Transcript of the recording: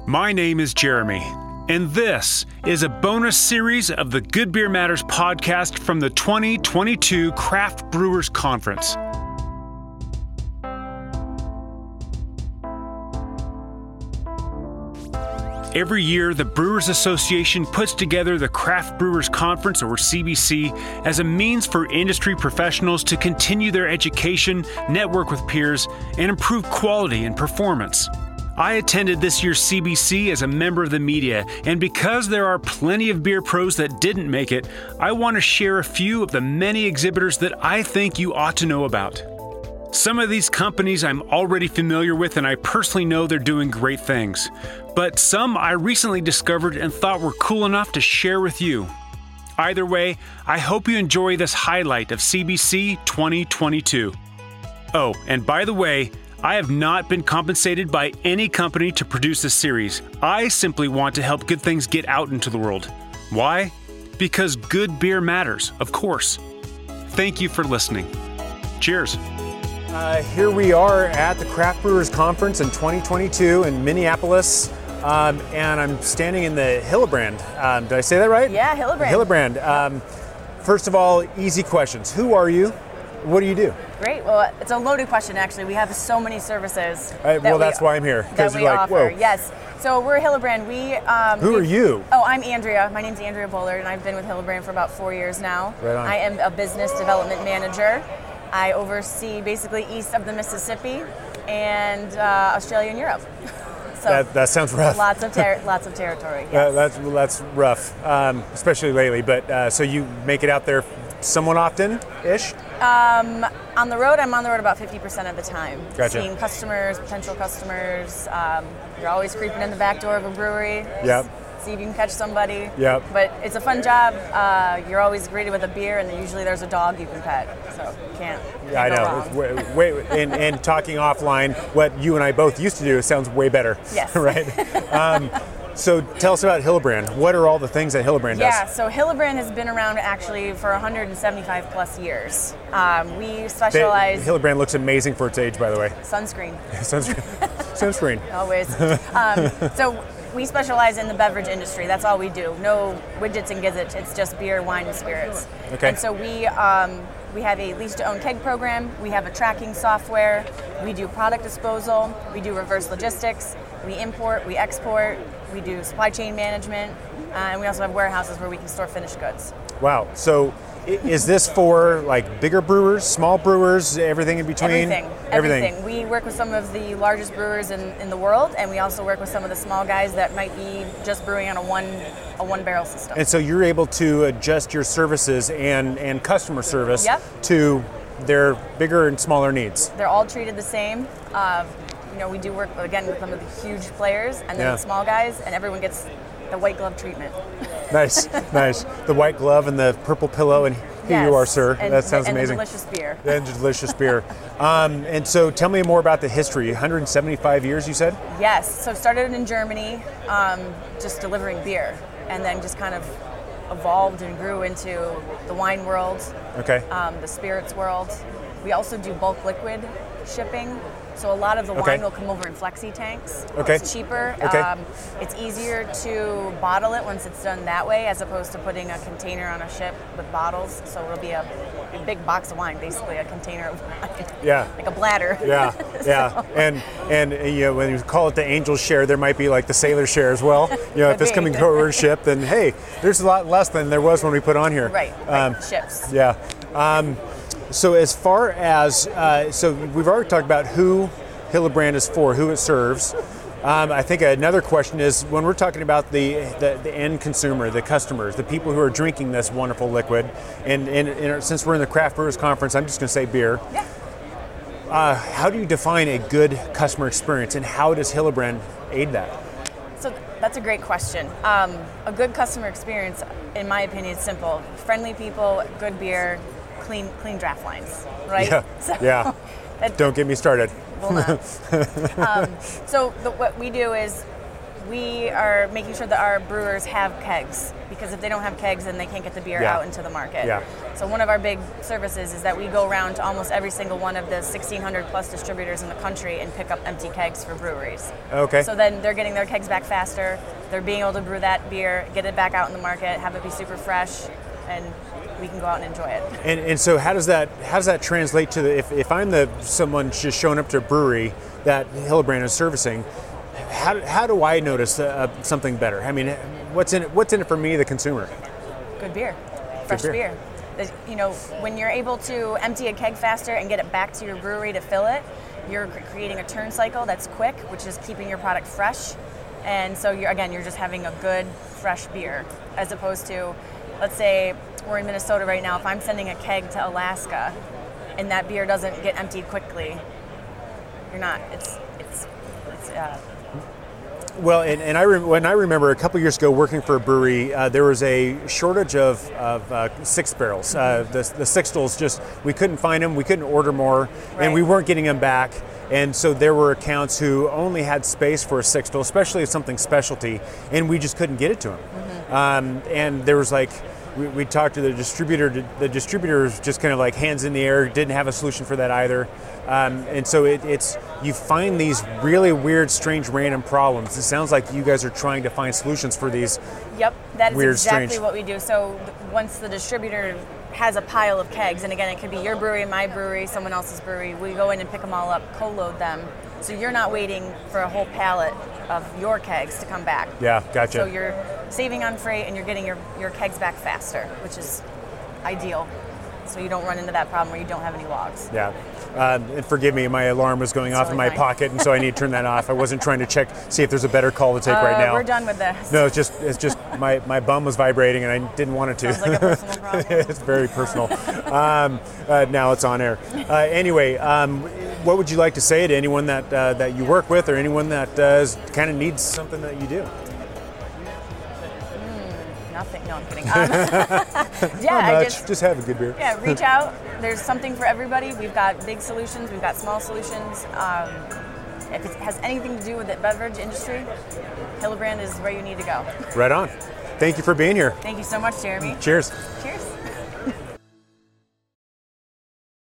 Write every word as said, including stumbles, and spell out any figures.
My name is Jeremy, and this is a bonus series of the Good Beer Matters podcast from the twenty twenty-two Craft Brewers Conference. Every year, the Brewers Association puts together the Craft Brewers Conference, or C B C, as a means for industry professionals to continue their education, network with peers, and improve quality and performance. I attended this year's C B C as a member of the media, and because there are plenty of beer pros that didn't make it, I want to share a few of the many exhibitors that I think you ought to know about. Some of these companies I'm already familiar with, and I personally know they're doing great things. But some I recently discovered and thought were cool enough to share with you. Either way, I hope you enjoy this highlight of C B C twenty twenty-two. Oh, and by the way, I have not been compensated by any company to produce this series. I simply want to help good things get out into the world. Why? Because good beer matters, of course. Thank you for listening. Cheers. Uh, here we are at the Craft Brewers Conference in twenty twenty-two in Minneapolis, um, and I'm standing in the Hillebrand. Um, did I say that right? Yeah, Hillebrand. Hillebrand. Um, first of all, easy questions. Who are you? What do you do? Great. Well, it's a loaded question, actually. We have so many services. Uh, well, that that's we, why I'm here. That we you're like, offer. whoa. Yes. So we're Hillebrand. We. Um, Who are you? Oh, I'm Andrea. My name's Andrea Bullard, and I've been with Hillebrand for about four years now. Right on. I am a business development manager. I oversee basically east of the Mississippi and uh, Australia and Europe. So that, that sounds rough. Lots of ter- lots of territory. Yes. Uh, that's that's rough, um, especially lately. But uh, so you make it out there somewhat often-ish? Um, on the road, I'm on the road about fifty percent of the time. Gotcha. Seeing customers, potential customers. Um, you're always creeping in the back door of a brewery. Yep. See if you can catch somebody. Yep. But it's a fun job. Uh, you're always greeted with a beer, and then usually there's a dog you can pet. So you can't, can't Yeah, I go know. wrong. It's way, way, and, and talking offline, what you and I both used to do sounds way better. Yes. Right? Um, so tell us about Hillebrand. What are all the things that Hillebrand Yeah, does? so Hillebrand has been around actually for one hundred seventy-five plus years. Um, we They, specialize... Hillebrand looks amazing for its age, by the way. Sunscreen. Sunscreen. Sunscreen. Always. Um, so we specialize in the beverage industry. That's all we do. No widgets and gizzets. It's just beer, wine, and spirits. Okay. And so we um, we have a lease-to-own keg program. We have a tracking software. We do product disposal. We do reverse logistics. We import. We export. We do supply chain management. Uh, and we also have warehouses where we can store finished goods. Wow. So i- is this for like bigger brewers, small brewers, everything in between? Everything. Everything. We work with some of the largest brewers in, in the world, and we also work with some of the small guys that might be just brewing on a one a one barrel system. And so you're able to adjust your services and, and customer service Yep. to their bigger and smaller needs. They're all treated the same. Uh, you know, we do work, again, with some of the huge players and then Yeah. the small guys, and everyone gets the white glove treatment. Nice, nice. The white glove and the purple pillow, and here you Yes. are, sir. And, that sounds and amazing. And delicious beer. And delicious beer. Um, and so tell me more about the history. one hundred seventy-five years, you said? Yes. So started in Germany, um, just delivering beer, and then just kind of evolved and grew into the wine world, Okay. um, the spirits world. We also do bulk liquid shipping. So a lot of the Okay. wine will come over in flexi tanks. Okay. It's cheaper. Okay. Um, it's easier to bottle it once it's done that way, as opposed to putting a container on a ship with bottles. So it'll be a, a big box of wine, basically a container of wine. Yeah. Like a bladder. Yeah, yeah, and and uh, you know, when you call it the angel's share, there might be like the sailor share as well. You know, if Could it's be. coming over a ship, then hey, there's a lot less than there was when we put on here. Right. Um, right. Ships. Yeah. Um, so as far as uh, so we've already talked about who Hillebrand is for, who it serves. Um, I think another question is when we're talking about the, the the end consumer, the customers, the people who are drinking this wonderful liquid, and, and, and since we're in the Craft Brewers Conference, I'm just going to say beer. Yeah. Uh, how do you define a good customer experience, and how does Hillebrand aid that? So th- that's a great question. Um, a good customer experience, in my opinion, is simple. Friendly people, good beer, clean clean draft lines, right? Yeah, So yeah. that- Don't get me started. will not. um, so the, what we do is we are making sure that our brewers have kegs, because if they don't have kegs, then they can't get the beer Yeah. out into the market. Yeah. So one of our big services is that we go around to almost every single one of the sixteen hundred plus distributors in the country and pick up empty kegs for breweries. Okay. So then they're getting their kegs back faster, they're being able to brew that beer, get it back out in the market, have it be super fresh, and we can go out and enjoy it. And, and so how does that how does that translate to the, if, if I'm the someone just showing up to a brewery that Hillebrand is servicing, how, how do I notice uh, something better? I mean, what's in it, what's in it for me, the consumer? Good beer, fresh beer. beer. The- You know, when you're able to empty a keg faster and get it back to your brewery to fill it, you're cr- creating a turn cycle that's quick, which is keeping your product fresh. And so you're again, you're just having a good, fresh beer, as opposed to, let's say we're in Minnesota right now. If I'm sending a keg to Alaska, and that beer doesn't get emptied quickly, you're not. It's it's it's. Uh, Well, and, and I re- when I remember a couple years ago working for a brewery, uh, there was a shortage of, of uh, six barrels. Uh, the, the sixtels just, we couldn't find them, we couldn't order more, Right. and we weren't getting them back. And so there were accounts who only had space for a sixtel, especially if something specialty, and we just couldn't get it to them. Mm-hmm. Um, and there was like, we, we talked to the distributor, the distributor was just kind of like hands in the air, didn't have a solution for that either. Um, and so it, it's, you find these really weird, strange, random problems. It sounds like you guys are trying to find solutions for these. Yep, that is Weird, exactly strange. what we do. So th- once the distributor has a pile of kegs, and again, it could be your brewery, my brewery, someone else's brewery, we go in and pick them all up, co-load them. So you're not waiting for a whole pallet of your kegs to come back. Yeah, gotcha. So you're saving on freight and you're getting your, your kegs back faster, which is ideal. So you don't run into that problem where you don't have any logs. Yeah. Um, and forgive me, my alarm was going It's off in totally my fine. pocket, and so I need to turn that off. I wasn't trying to check, see if there's a better call to take right Uh, now. We're done with this. No, it's just it's just my, my bum was vibrating, and I didn't want it to. Sounds like a personal problem. It's very personal. um, uh, now it's on air. Uh, anyway, um, what would you like to say to anyone that uh, that you work with, or anyone that uh, kind of needs something that you do? Nothing. No, I'm kidding. Um, yeah, Not I much. just just have a good beer. yeah, reach out. There's something for everybody. We've got big solutions. We've got small solutions. Um, if it has anything to do with the beverage industry, Hillebrand is where you need to go. Right on. Thank you for being here. Thank you so much, Jeremy. Cheers. Cheers.